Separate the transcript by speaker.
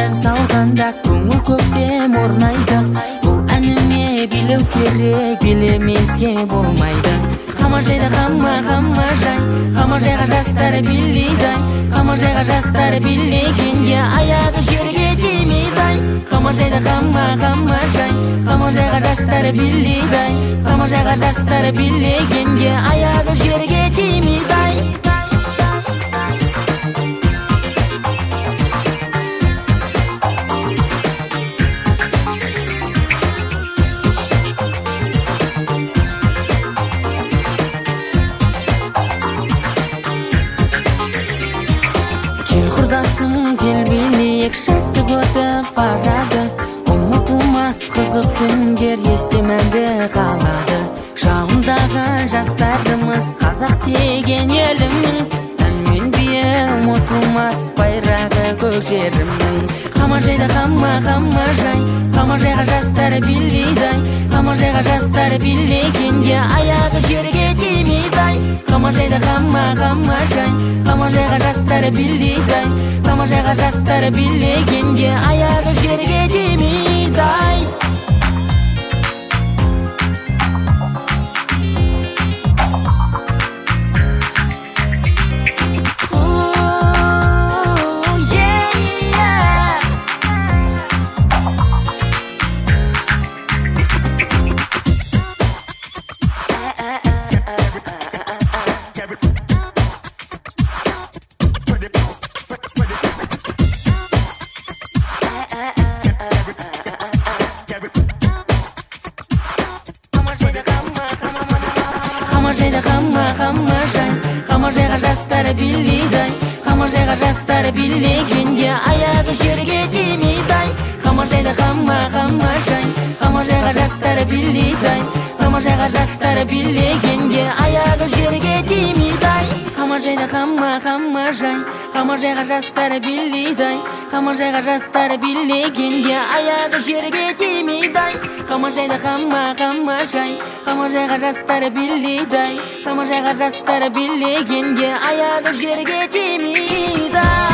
Speaker 1: ән салғанда көңіл көктем орнайды. Бұл әніме билеу керек, билемеске болмайды. Қамажайда қамажай, қамажайға жастар билейді. Қамажайға жастар билегенде аяғы жерге тимейді. Қамажайда қамажай, қамажайға жастар билейді. Қамажайға жастар билегенде аяғы жерге тимейді. Кел құрдасым, кел билейік, жастық өтіп барады. Ұмытылмас қызық күндер есте мәңгі қалады. Жауындағы жастарымыз қазақ деген елімнің, әнмен бие ұмытылмас байрағы көк жерімнің. Қамажайда қамажай, қамажайға жастар билейді. Қамажайға жастар билегенде аяғы жерге тимейді. Қамажайда қамажай, қамажайға жастар билейді. Қамажайға жастар билегенде аяғы жерге тимейді. Қамажайда қамажай, қамажайға жастар билейді. Қамажайға жастар билегенде аяғы жерге тимейді. Қамажайда қамажай, қамажайға жастар билейді. Қамажайға жастар билегенде аяғы жерге тимейді. Қамажайда қамажай, қамажайға жастар билейді. Қамажайға жастар билегенде аяғы жерге тимейді. Қамажайда қамажай, қамажайға жастар билейді. Қамажайға жастар билегенде аяғы жерге тимейді.